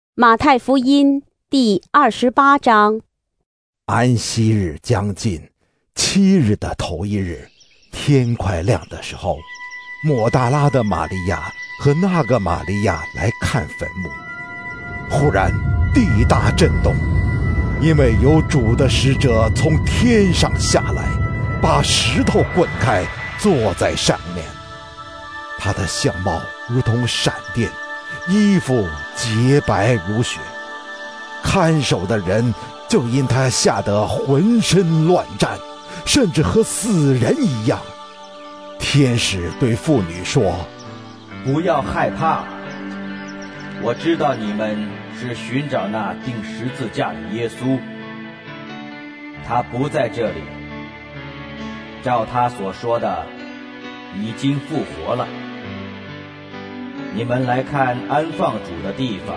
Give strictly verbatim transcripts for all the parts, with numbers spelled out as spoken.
马太福音第二十八章。 安息日将近，七日的头一日，天快亮的时候，抹大拉的玛利亚和那个玛利亚来看坟墓。忽然地大震动，因为有主的使者从天上下来，把石头滚开，坐在上面。他的相貌如同闪电，衣服洁白如雪。看守的人就因他吓得浑身乱颤，甚至和死人一样。天使对妇女说： 不要害怕，我知道你们是寻找那钉十字架的耶稣，他不在这里，照他所说的已经复活了。你们来看安放主的地方，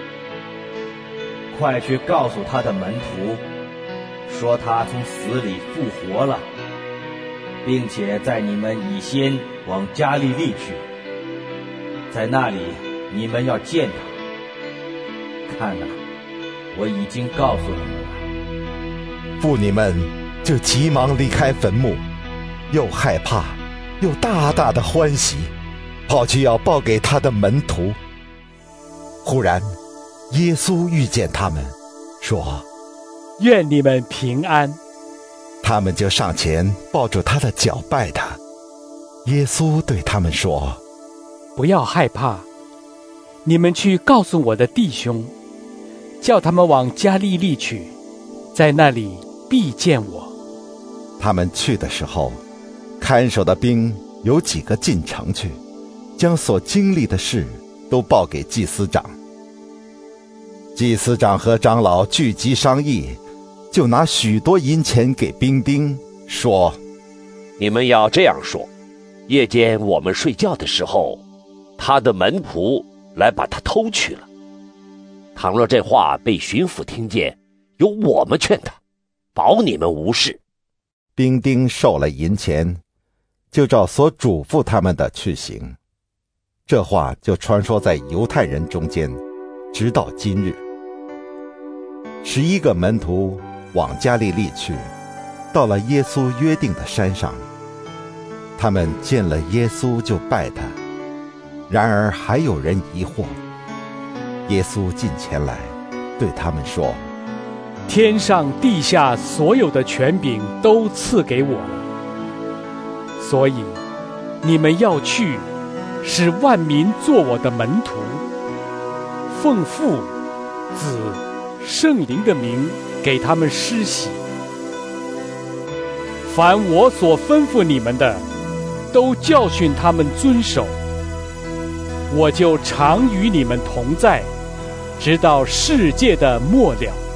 快去告诉他的门徒，说他从死里复活了，并且在你们以先往加利利去，在那里你们要见他。看哪，我已经告诉你们了。 妇女们就急忙离开坟墓，又害怕又大大的欢喜，跑去要报给他的门徒。忽然耶稣遇见他们，说： 愿你们平安。 他们就上前抱住他的脚拜他。耶稣对他们说： 不要害怕，你们去告诉我的弟兄，叫他们往加利利去，在那里必见我。 他们去的时候，看守的兵有几个进城去，将所经历的事都报给祭司长。祭司长和长老聚集商议，就拿许多银钱给兵丁，说： 你们要这样说，夜间我们睡觉的时候，他的门仆来把他偷去了。倘若这话被巡抚听见，由我们劝他，保你们无事。 兵丁受了银钱，就照所嘱咐他们的去行。这话就传说在犹太人中间，直到今日。十一个门徒往加利利去，到了耶稣约定的山上。他们见了耶稣就拜他，然而还有人疑惑。耶稣近前来，对他们说： 天上地下所有的权柄都赐给我了，所以你们要去，使万民做我的门徒，奉父、子、圣灵的名给他们施洗。凡我所吩咐你们的，都教训他们遵守。我就常与你们同在，直到世界的末了。